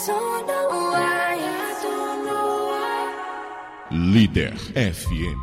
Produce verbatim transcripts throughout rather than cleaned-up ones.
don't know why, I don't know why. Líder F M.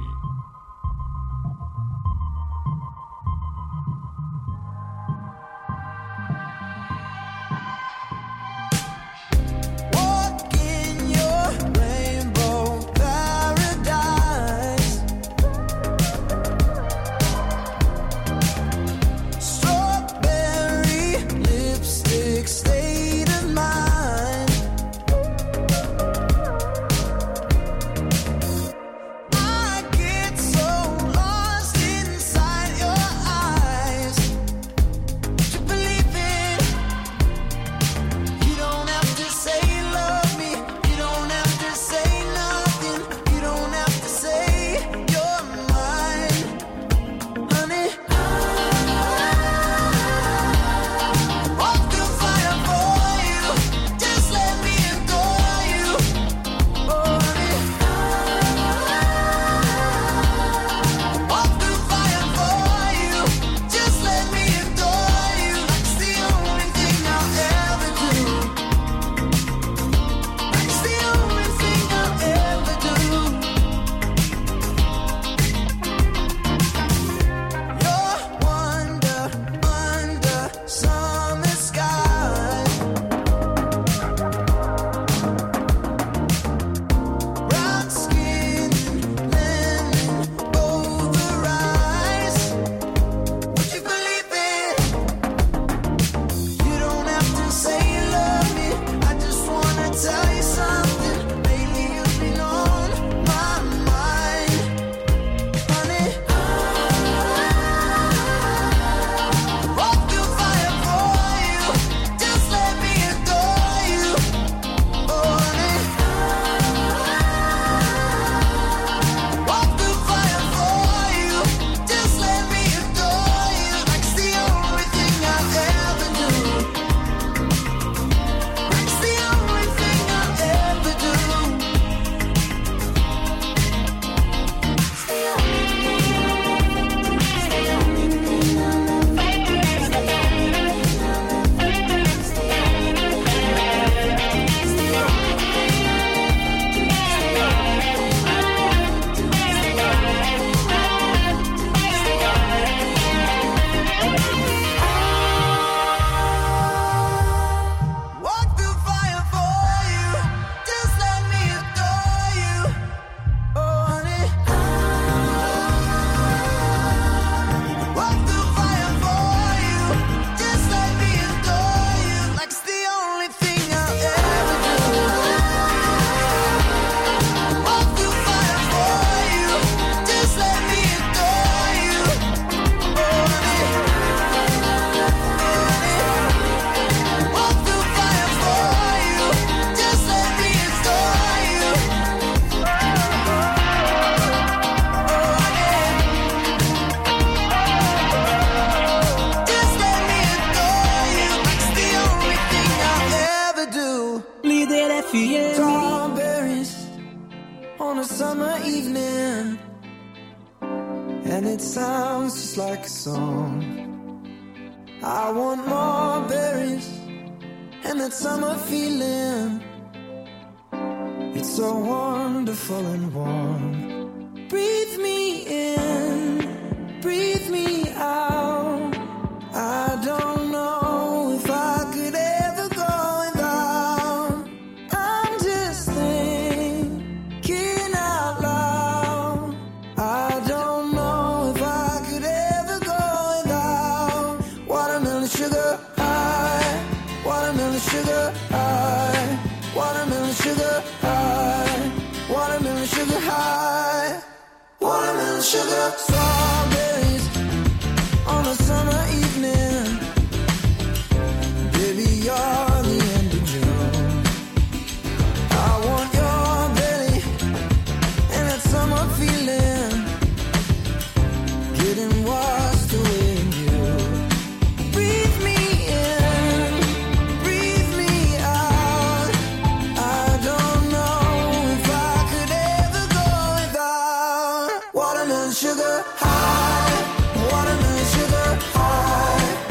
Watermelon sugar high, watermelon sugar high.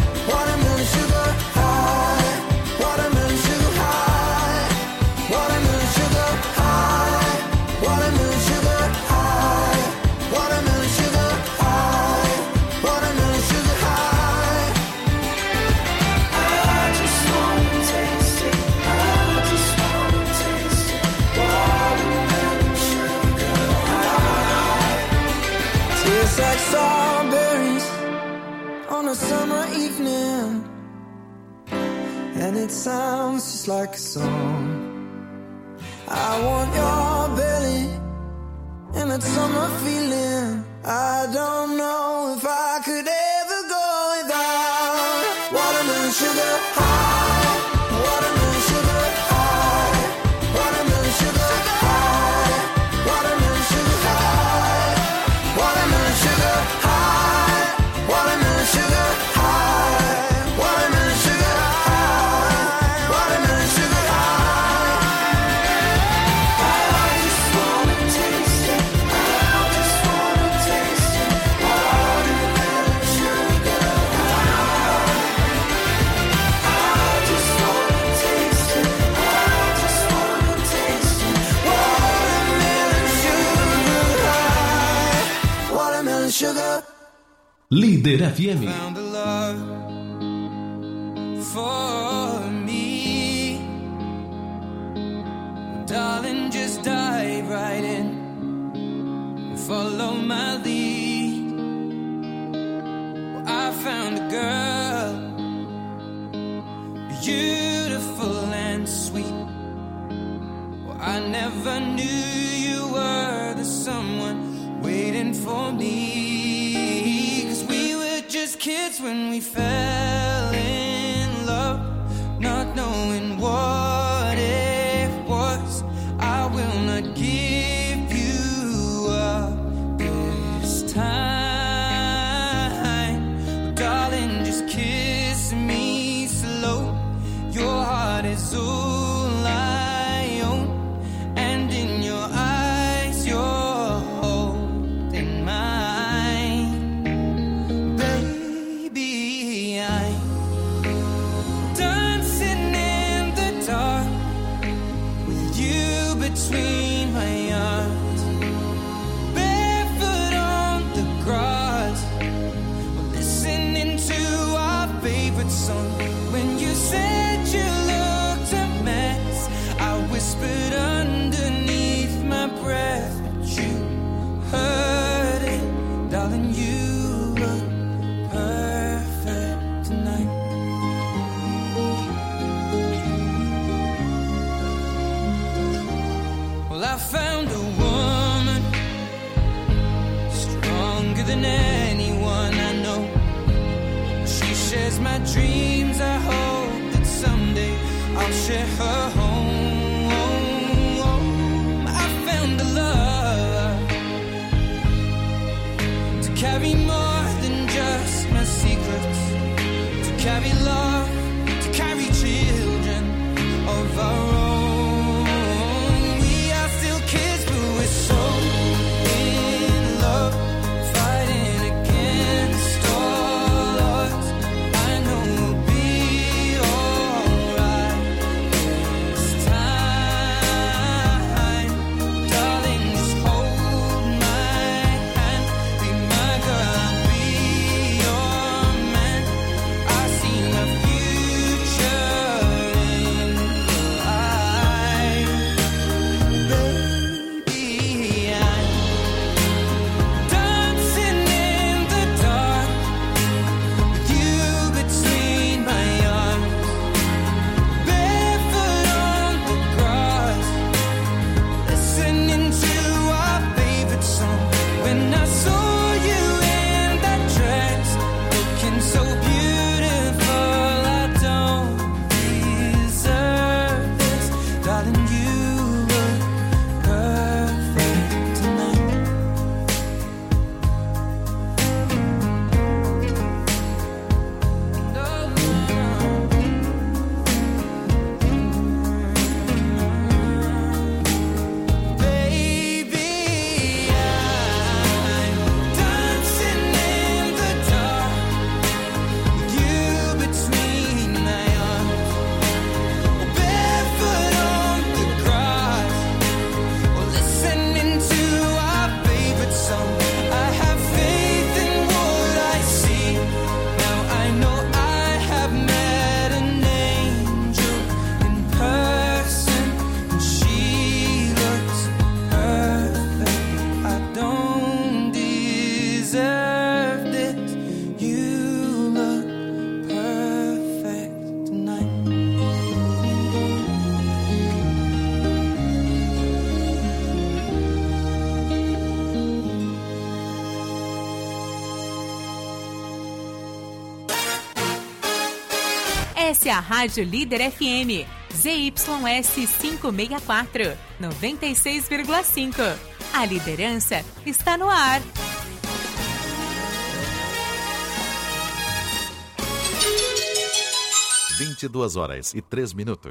it sounds just like a song. I want your belly and that summer feeling. I don't know if I could ever go without watermelon sugar high, watermelon sugar high, watermelon sugar high, watermelon sugar high, watermelon sugar high, watermelon sugar high, watermelon sugar high, watermelon sugar high. I just wanna taste it. I just wanna taste it. Watermelon sugar high. I just wanna taste it. I just wanna taste it. Watermelon sugar high. Watermelon sugar. Leader F M. Found a love for me. Darling, just dive right in and follow my lead. Well, I found a girl, beautiful and sweet. Well, I never knew you were the someone waiting for me. 'Cause we were just kids when we fell in love, not knowing what it was. I will not give you up this time. Darling, just kiss me slow. Your heart is all I own, and in your eyes you're holding mine. Baby, I'm dancing in the dark with you between my arms, barefoot on the grass, listening to our favorite song. When you said you looked a mess, I whispered underneath my breath, but you heard it, darling. You look perfect tonight. Well, I found a woman stronger than anyone I know. She shares my dreams. I hope that someday I'll share her home. I found a love to carry more than just my secrets, to carry love, to carry children of our own. We are still kids, but we're so in love, fighting against all odds. I know we'll be alright this Essa é a Rádio Líder F M, Z Y S quinhentos e sessenta e quatro, noventa e seis vírgula cinco. A liderança está no ar. vinte e duas horas e três minutos.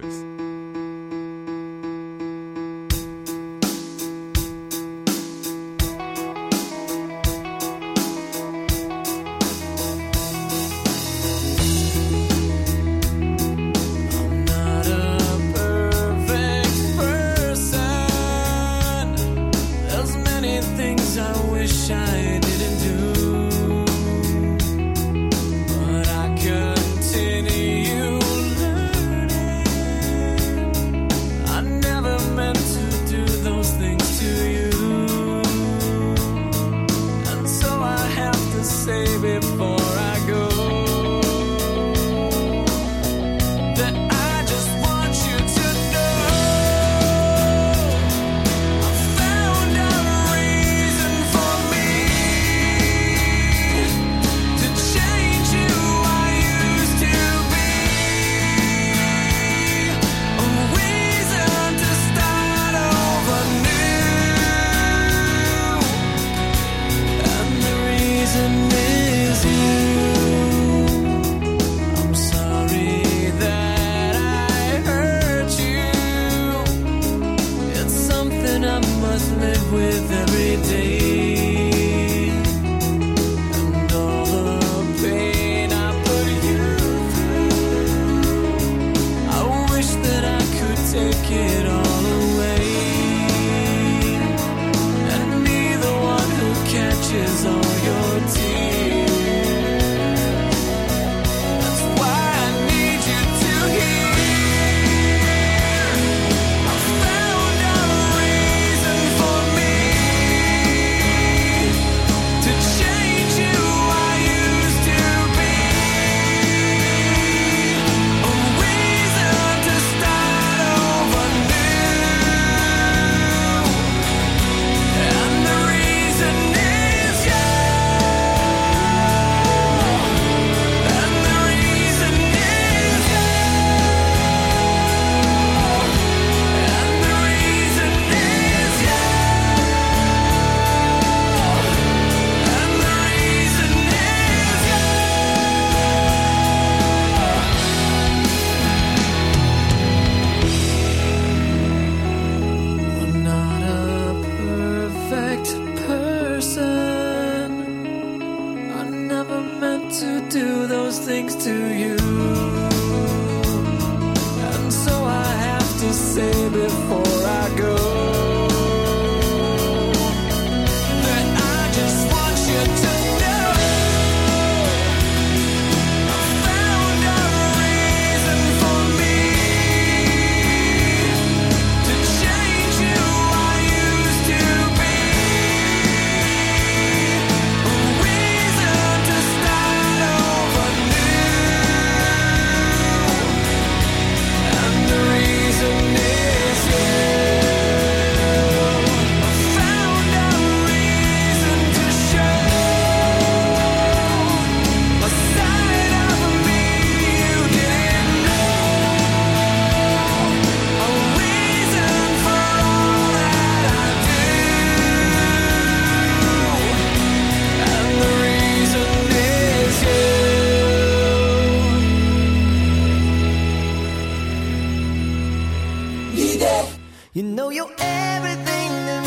You know you're everything to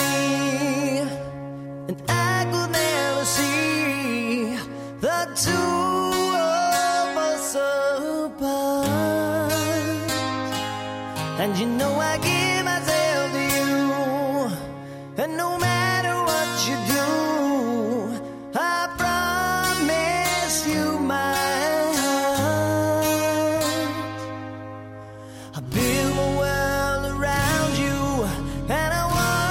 me, and I could never see the two of us apart. And you know I give myself to you, and no matter what you do, I promise you my heart. I build my world around you, and I want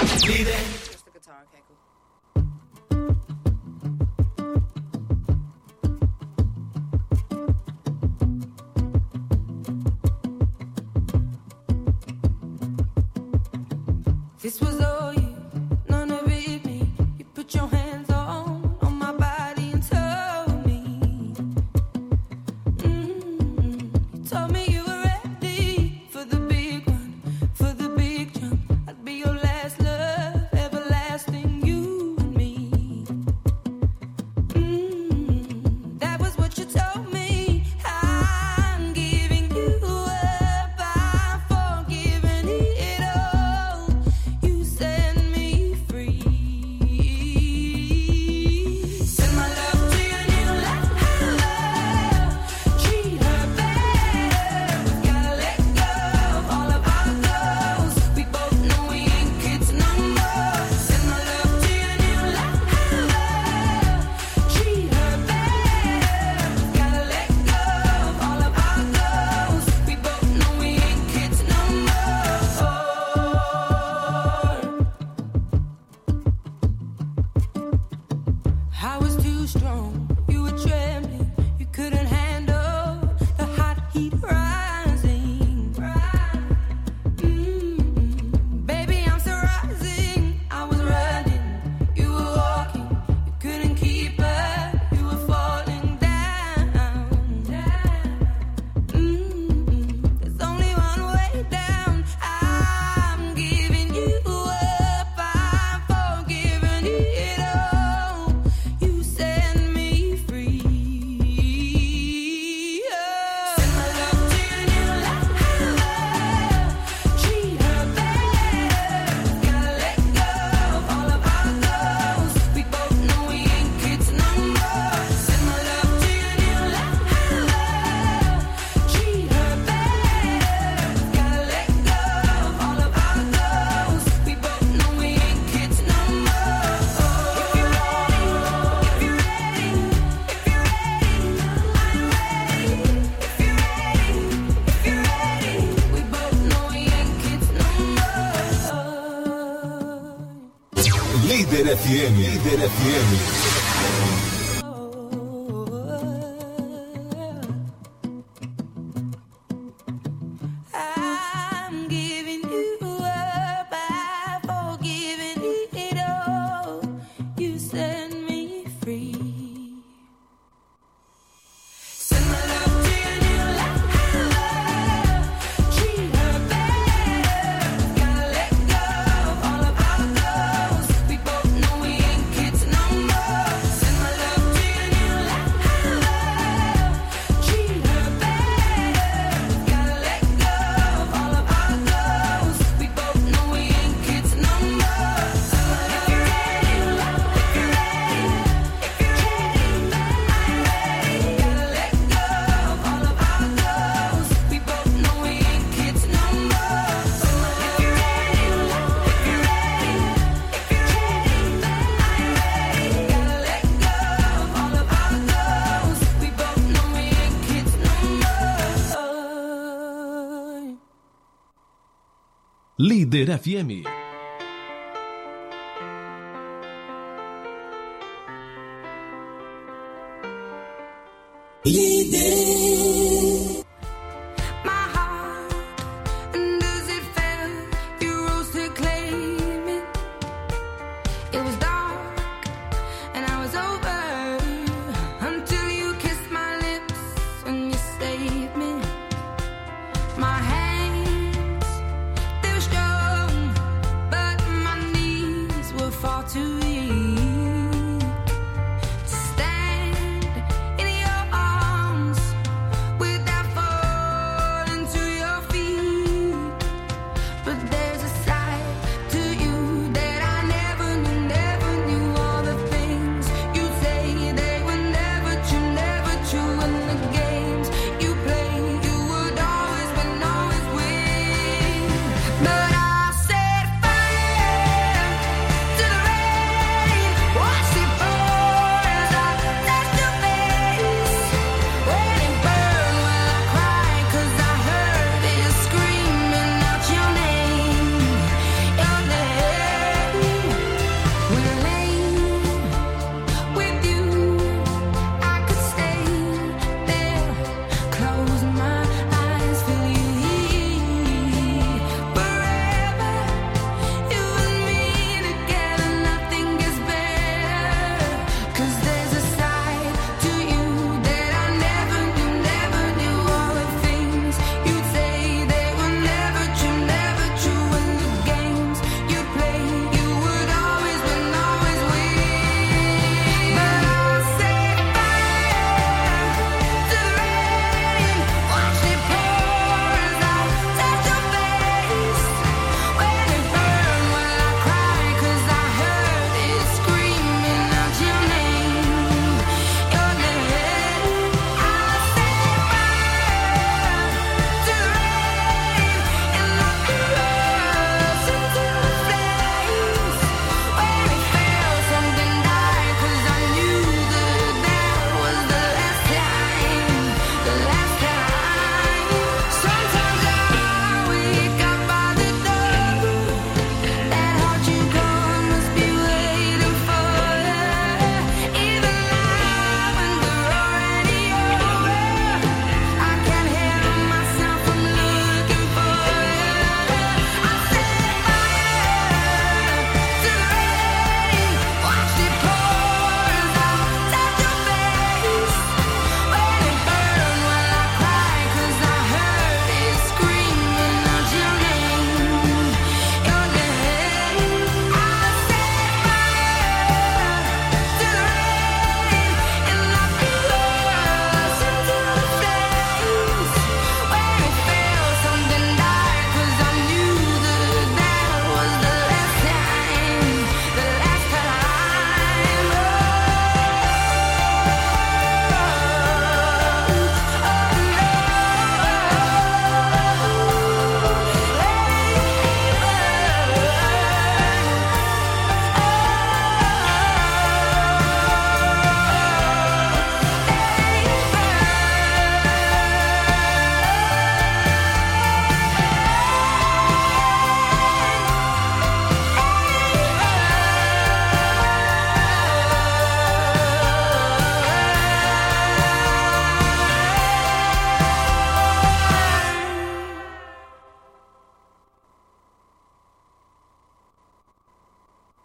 Just the guitar, okay, cool. This was all you, none of it me. You put your hands on, on my body and told me. Mm-hmm. You told me you were ready for the big one, for the big jump. I'd be your last love, everlasting, you and me. Mm-hmm. That was what you told me. I'm giving you up, I'm forgiving it all. You set me free. Send my love to your new lover. Treat her better. We gotta let go of all of our goals. We both know we ain't kids no more. Send my love to your new lover. Treat her better. We gotta let go of all of our goals. We both know we ain't kids no more. I was too strong, you were trembling, you couldn't handle the hot heat rising. Mm, baby, I'm still rising. I was running, you were walking, you couldn't keep up, you were falling down. Mm, there's only one way down. I'm giving you up, I'm forgiving it all. You set me free. Send my love to your new lover. Treat her better. Gotta let go of all of our goals. We both know we ain't kids no more. Send my love to your new lover. Treat her better. Gotta let go of all of our goals. We both know we ain't kids no more. If you're ready, if you're ready, if you're ready, I'm ready. If you're ready, if you're ready, we both know we ain't kids no more. Líder F M, Líder F M. I'm giving you up, I'm forgiving it all. You set me free. Send my love to your new lover. Treat her better. Gotta let go of all of our goals. We both know we ain't kids no more. Send my love to your new lover. Treat her better. Gotta let go of all of our goals. We both know we ain't kids no more. If you're ready, if you're ready, if you're ready, I'm ready. Gotta let go of all of our goals. We both know we ain't kids no more. If you're ready, if you're ready, if you're ready, I'm ready. Gotta let go of all of our goals. We both know we ain't kids no more. Líder F M. My heart, and as it fell, you rose to claim it. It was dark, and I was over until you kissed my lips and you saved me. My hands, they were strong, but my knees were far too weak to stand in your arms with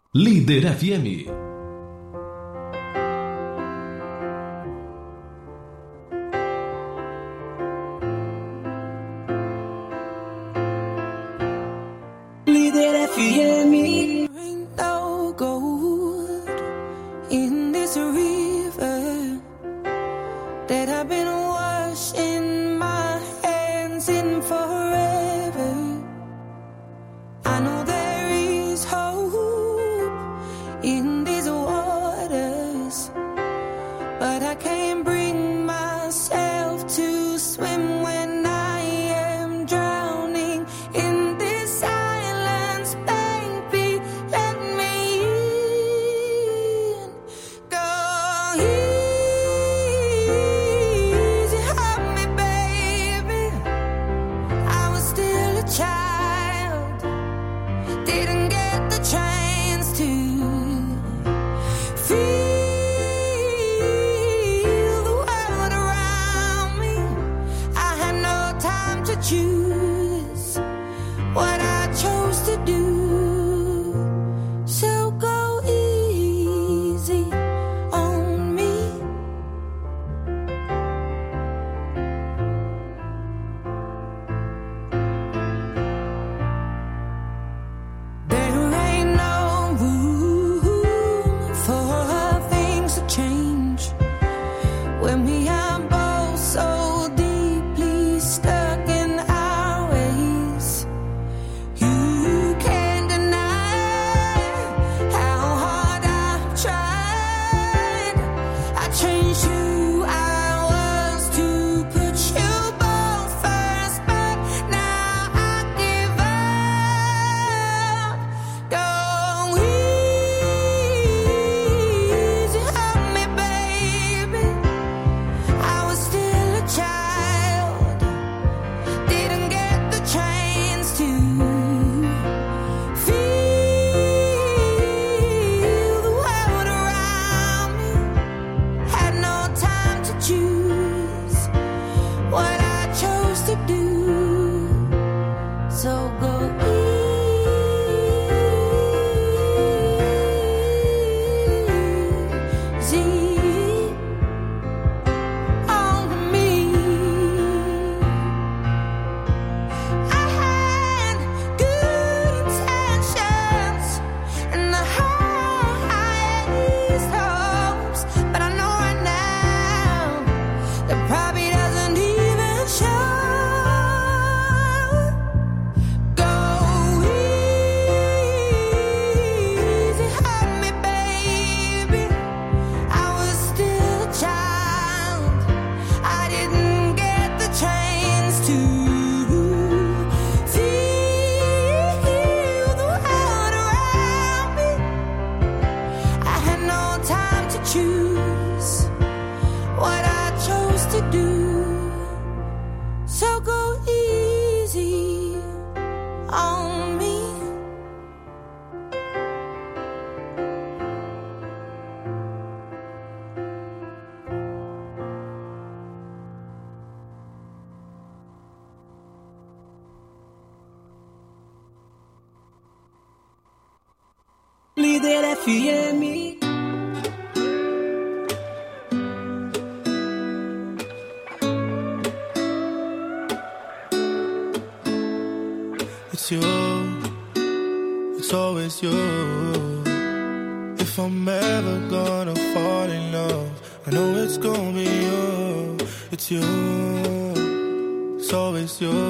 Líder F M. Líder F M. Ain't no gold in this river that I've been washing my hands in forever. I know there is hope in these waters, but I can't bring myself to swim when I am drowning in this silence. Baby, let me in. Go easy on me, baby. I was still a child, didn't get the chance to feel the world around me. I had no time to choose what I chose to do. So go easy on me. There ain't no room for things to change when we are both so deeply stuck in our ways. You can't deny how hard I've tried. I changed who I was to put you both first, but now I give up. Go easy on me, baby. I was still a child, didn't get the chance to feel the world around me. Had no time to choose what I chose to do. So go easy on me. I had good intentions and the highest hopes, but I know right now that probably doesn't even show. Go easy on me, baby. I was still a child, I didn't get the chance to feel the world around me. I had no time to choose what I chose to do. So go easy on me. Líder F M. It's you, it's always you. If I'm ever gonna fall in love, I know it's gonna be you. It's you, it's always you.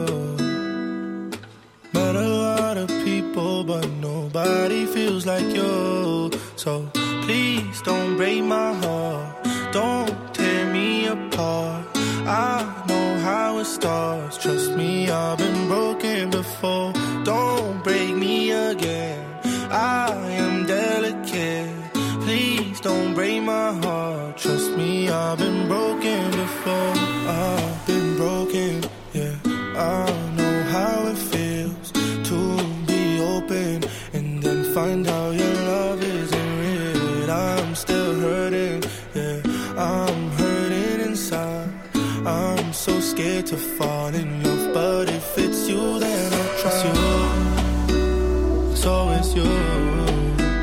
Met a lot of people, but nobody feels like you. So please don't break my heart, don't tear me apart. I know how it starts, trust me, I've been broken before. Don't break me again, I am delicate. Please don't break my heart, trust me, I've been broken before. I've been broken, yeah. I know how it feels to be open and then find out your love isn't real. I'm still hurting, yeah. I'm hurting inside. I'm so scared to fall in love, but if it's you, then I'll try. It's you, it's always you.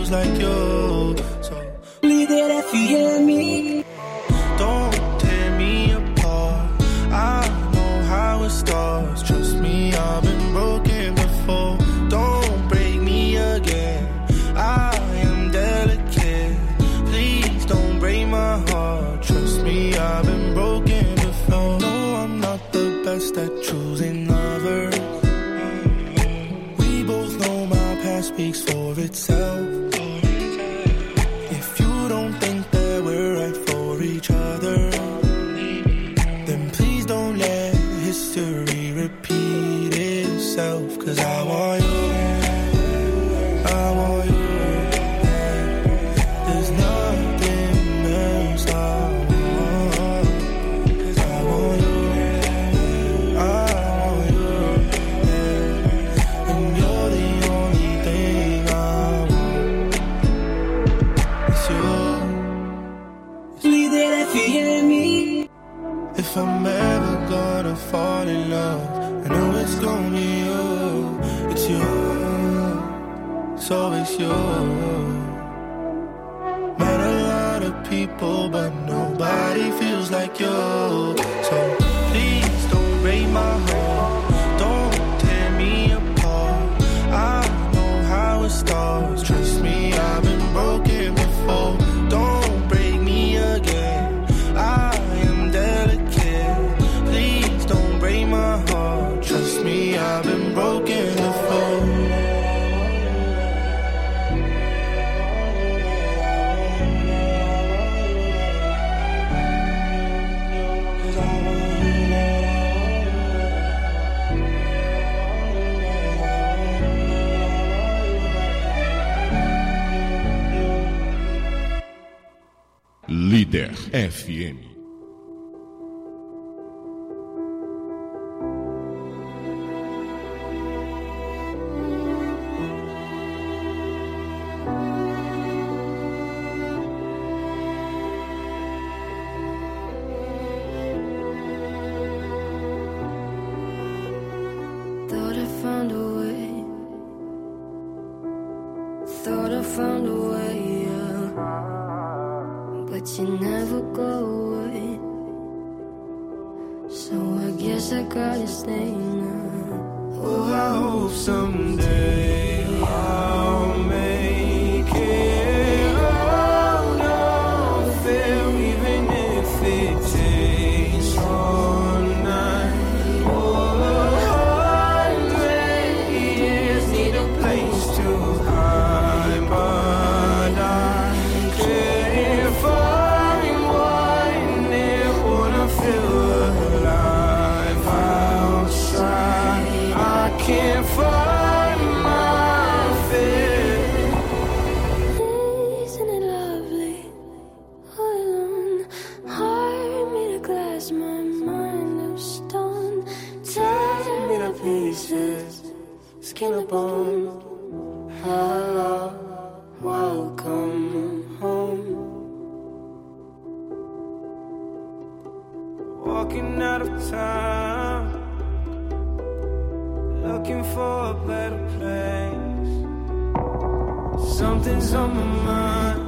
feels like you. So Líder F M. don't tear me apart. I know how it starts. Trust me, I've been broken before. Don't break me again. I am delicate. Please don't break my heart. Trust me, I've been broken before. No, I'm not the best at choosing lovers. We both know my past speaks for itself. If you don't think that we're right for each other, then please don't let history repeat itself. Cause I want you, I want you. There's nothing else I want. Cause I want you, I want you. And you're the only thing I want. It's you. Líder F M. If I'm ever gonna fall in love, I know it's gonna be you. It's you, so it's you. Met a lot of people, but nobody feels like you. So please don't break my heart. Don't tear me apart. I know how it starts. Trust me, I've been broken before. Don't break me again. I am delicate. Please don't break my heart. Trust me, I've been broken before. Líder F M. Thought I found a way. Thought I found a way, yeah. But you never go away. So I guess I gotta stay now. Oh, I hope someday I'll make it out of there, even if it takes all night. Oh, a hundred years need a place to hide, but I can't find one that wanna feel alive outside. I can't find my fear. Isn't it lovely? All alone, heart made of glass, my mind of stone. Tear me to pieces, skin and bone. Hello, welcome home. Walking out of town, looking for a better place. Something's on my mind,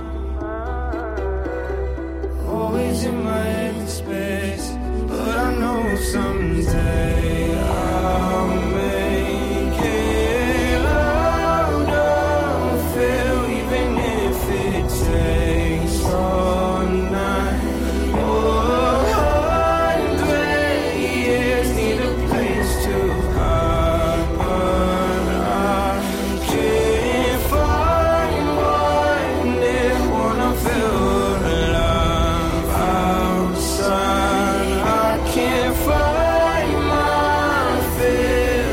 always in my head space. But I know someday I'll make it out of here, even if it takes all night. Oh, hundred years need a place to hide, but I can't find one that wanna feel alive outside. I can't find my fear.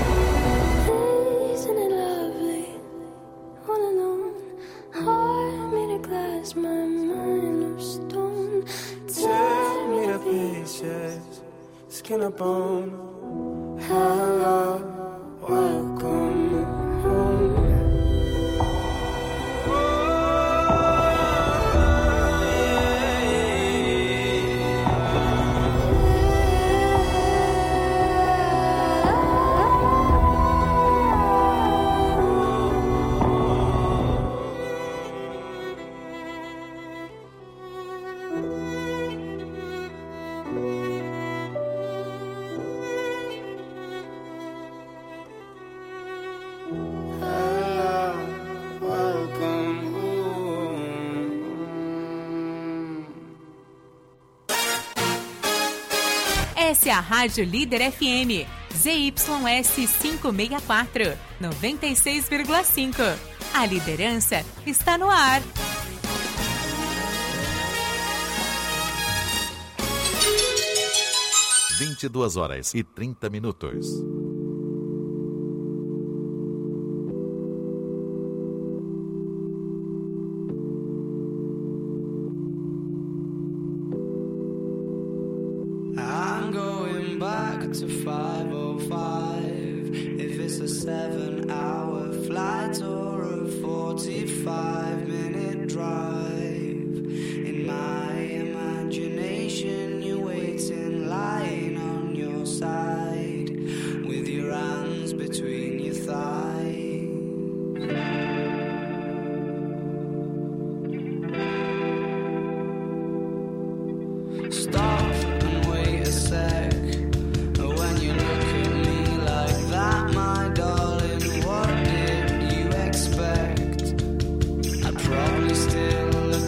Isn't it lovely? All alone, heart made of glass, my mind of stone. Tear me to pieces, skin and bone. Hello, welcome home. Essa é a Rádio Líder F M, Z Y S quinhentos e sessenta e quatro, noventa e seis vírgula cinco. A liderança está no ar. vinte e duas horas e trinta minutos. I'm going back to five oh five. If it's a seven hour flight or a forty-five minute drive. In my imagination you're waiting, lying on your side, with your hands between your thighs. Stop and wait a sec. When you look at me like that, my darling, what did you expect? I'd probably still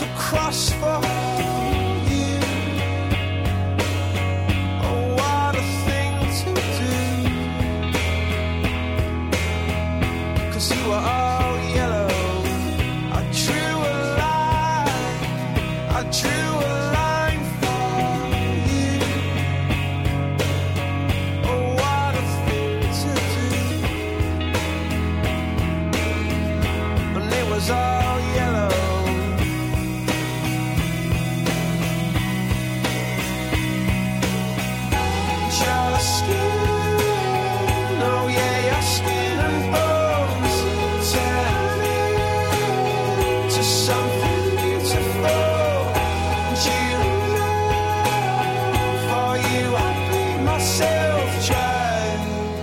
to cross for you. Oh, what a thing to do. 'Cause you were all yellow. I drew a line, I drew a line for you. Oh, what a thing to do. And it was all yellow. Your skin, oh yeah, your skin and bones turn to something beautiful. And you know, for you I bleed myself dry.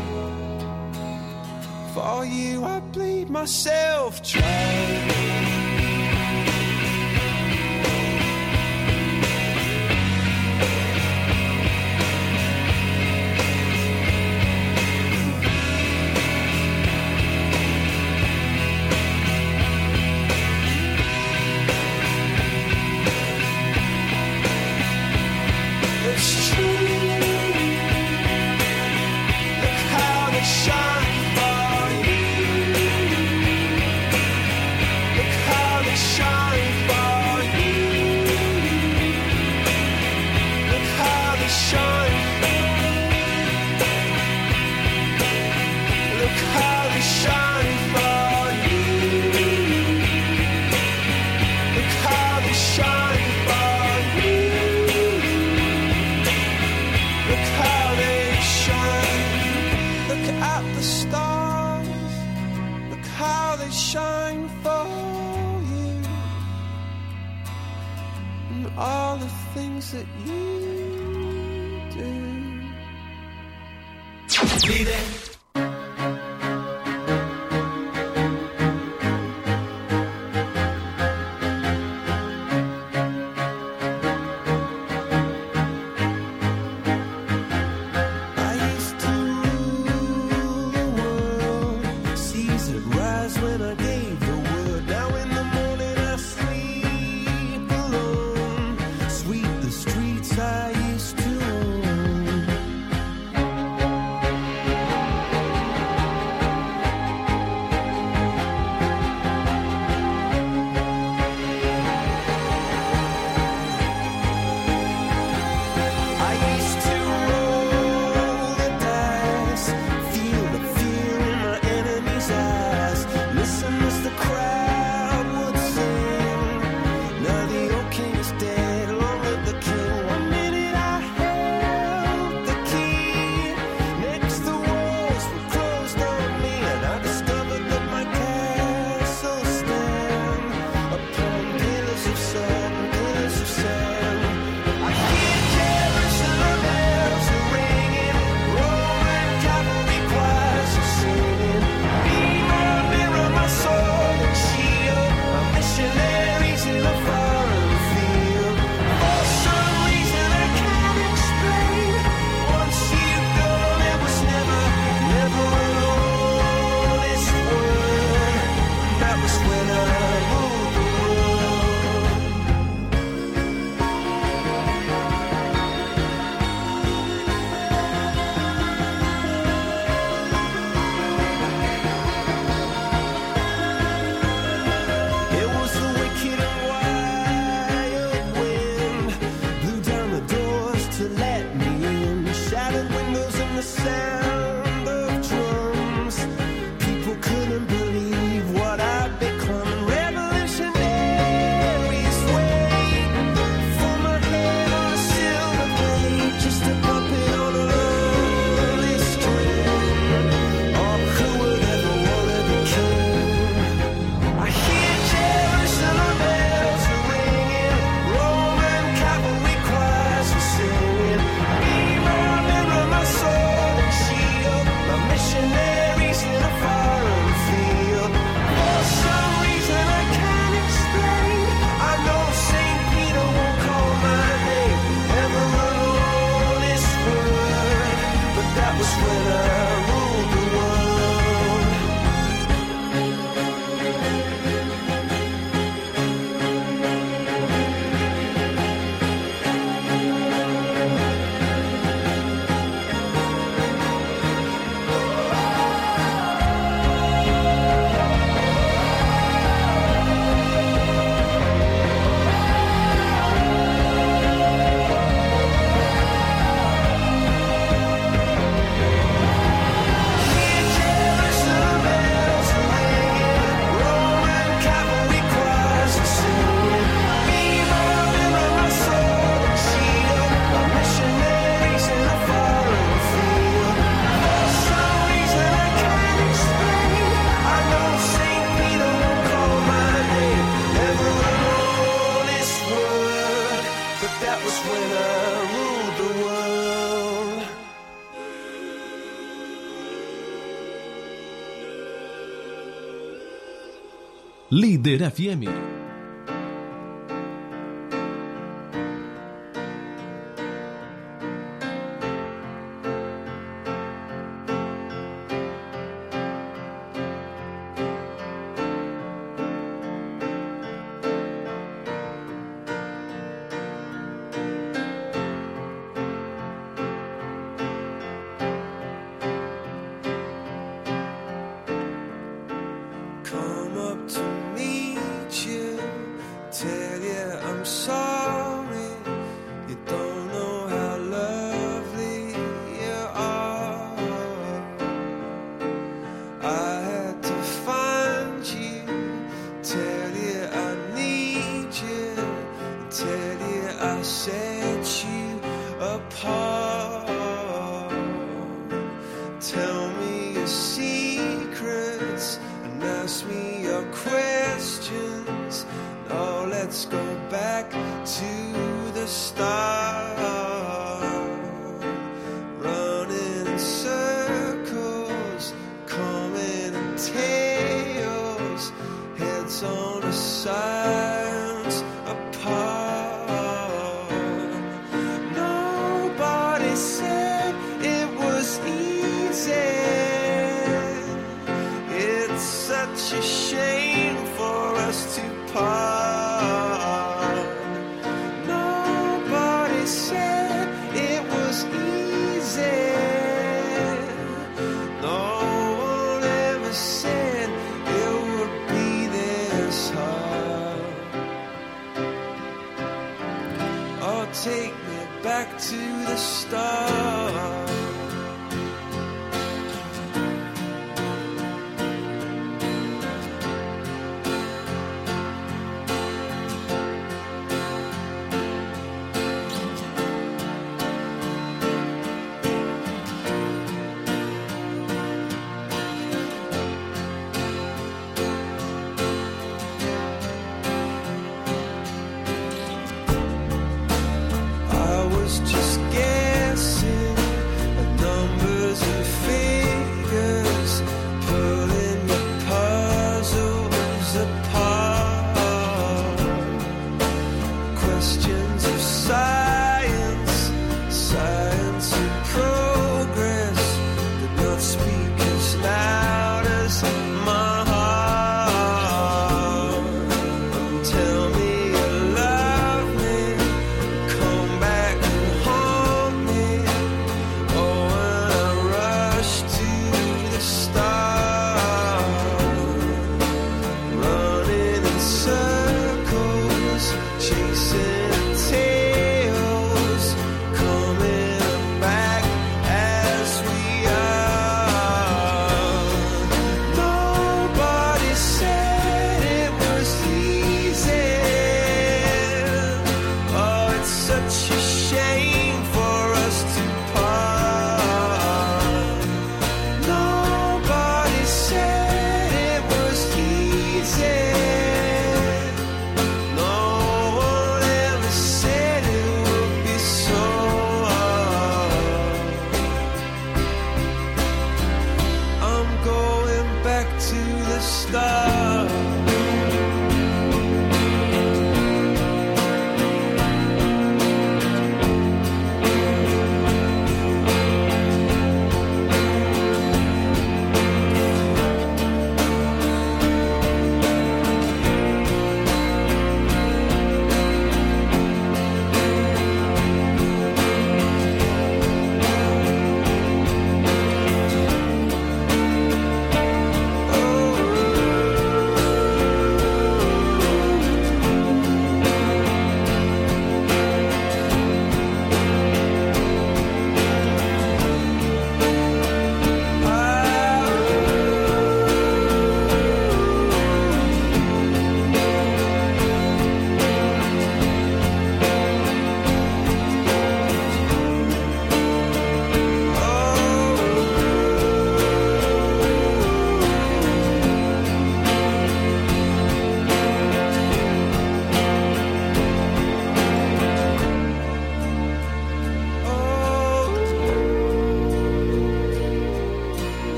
For you I bleed myself dry. It's true. Look how they shine for you. Look how they shine for you. Look how they shine. Look how they shine for you. Look how they shine for you. Look how they shine. Look at the stars. Look how they shine for you. And all the things that you do. I used to rule the world, seas would rise when I gave the word. Now in the morning I sleep alone, sweep the streets I used to own. Leader F M. Come up to meet you, tell you I'm sorry. You don't know how lovely you are. I had to find you, tell you I need you, tell you I set you apart. Tell me your secrets and ask me your questions. Now let's go back to the start. Running in circles, coming in tails, heads on the sides apart. Nobody said it was easy. It's such a shame for us to part. Nobody said it was easy. No one ever said it would be this hard. Oh, take me back to the start. I was just guessing at numbers and figures, pulling the puzzles apart. Questions of science, science and progress did not speak as loud as my heart. Tell me you love me, come back and haunt me. Oh, when I rush to the start, running in circles, chasing tails, coming back as we are. Nobody said it was easy. Oh, it's such a shame for us to part. Nobody said it was easy. No one ever said it would be so hard. I'm going back to the start. Oh,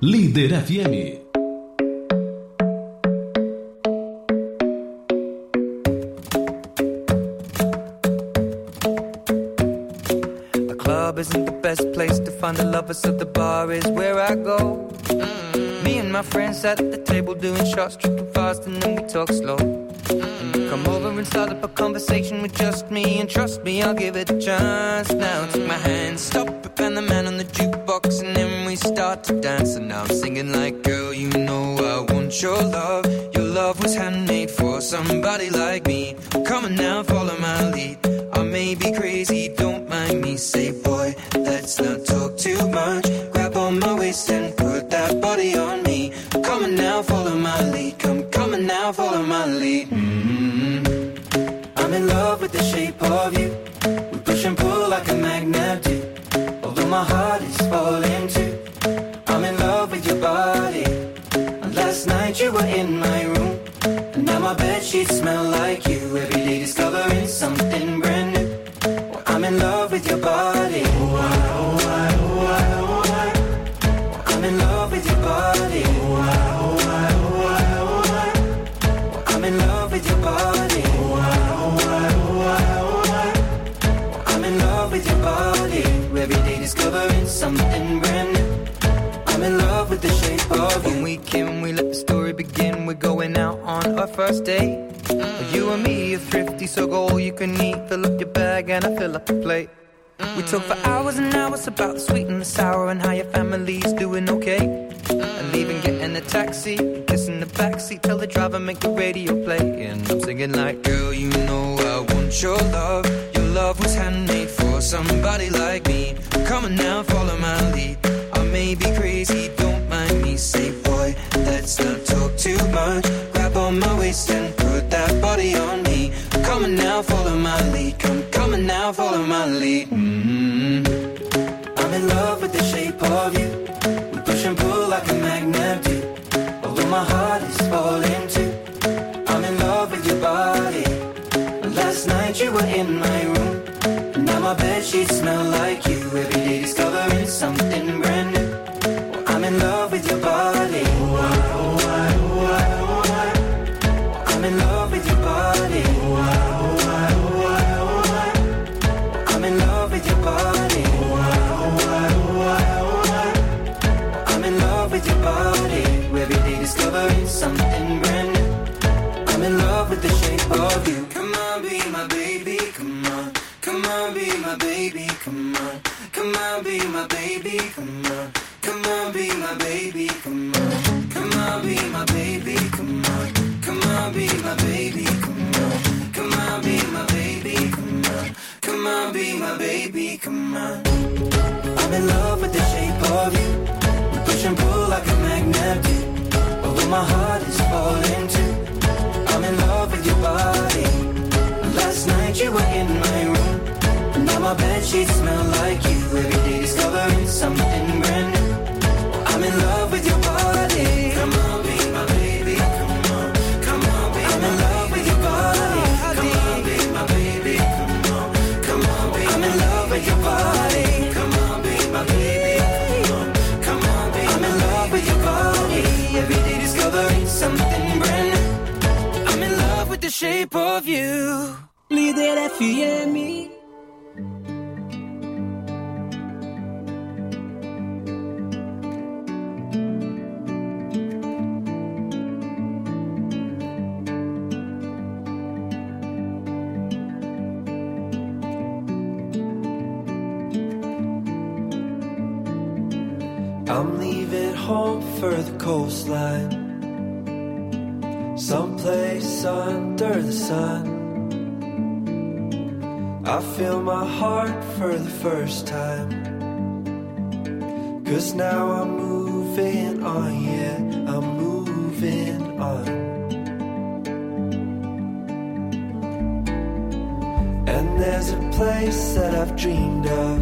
Líder F M. The club isn't the best place to find the lovers, so the bar is where I go. Mm. Me and my friends sat at the table doing shots, tripping fast, and then we talk slow. Mm. You come over and start up a conversation with just me, and trust me, I'll give it a chance. Now take my hand, stop it, and the man on the jukebox, and then we start to dance. And now I'm singing like, girl, you know I want your love. Your love was handmade for somebody like me. Come on now, follow my lead. I may be crazy, don't mind me. Say, boy, let's not talk too much. Grab on my waist and put that body on me. Come on now, follow my lead. Come, come on now, follow my lead. Mm-hmm. I'm in love with the shape of you. We push and pull like a magnet do. Although my heart is falling too. I'm in love with your body. And last night you were in my room. And now my bedsheets smell like you. Every day discovering something brand new. Well, I'm in love with your body. Oh, I, oh, I, oh, I, oh, I. Well, I'm in love with your body. Oh, I, oh, I, oh, I, oh, I. Well, I'm in love with your body. Oh, I, oh, I, oh, I, oh, I. Well, I'm in love with your body. Every day discovering something brand new. I'm in love with the shape of you. When we came, we let the story begin. We're going out on our first date. Mm. You and me are thrifty, so go all you can eat. Fill up your bag and I fill up the plate. Mm. We talk for hours and hours about the sweet and the sour and how your family's doing okay. Mm. And leaving, getting a taxi, kissing the backseat, tell the driver make the radio play. And I'm singing like, girl, you know I want your love. Your love was handmade for somebody like me. Come on now, follow my lead. I may be crazy, don't mind me. Say, boy, let's not talk too much. Grab on my waist and put that body on me. Come on now, follow my lead. Come, come on now, follow my lead. Mm-hmm. I'm in love with the shape of you. We push and pull like a magnet do. Although my heart is falling too. I'm in love with your body. Last night you were in my room. And now my bedsheets smell like you. Every day discovering something brand new. Well, I'm in love with your body. Oh, I, oh, I, oh, I, oh, I. Well, I'm in love with your body. Oh, I, oh, I, oh, I, oh, I. Well, I'm in love with your body. Oh, I, oh, I, oh, I, oh, I. Well, I'm in love with your body. Every day discovering something brand new. I'm in love with the shape of you. Come on, be my baby, come on. Come on, be my baby, come on. Come on, be my baby, come on. Come on, be my baby, come on. Come on, be my baby, come on. Come on, be my baby, come on. Come on, be my baby, come on. Come on, be my baby, come on. I'm in love with the shape of you. We push and pull like a magnet do. Although my heart is falling too. I'm in love with your body. Last night you were in my room. And now my bedsheets smell like you. Every day discovering something brand new. I'm in love with your body. Come on, be my baby. Come on, come on, be I'm in love with your body. Come on, be my baby. Come on, come on, be I'm in love with your body. Come on, be my baby. Come on, come on, be I'm in love with your body. Every day discovering something brand new. I'm in love with the shape of you. Líder F M. I'm leaving home for the coastline, someplace under the sun. I feel my heart for the first time, 'cause now I'm moving on, yeah, I'm moving on. And there's a place that I've dreamed of,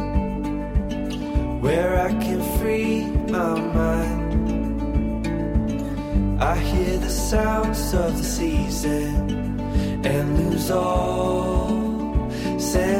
where I can free my mind. I hear the sounds of the season and lose all sense.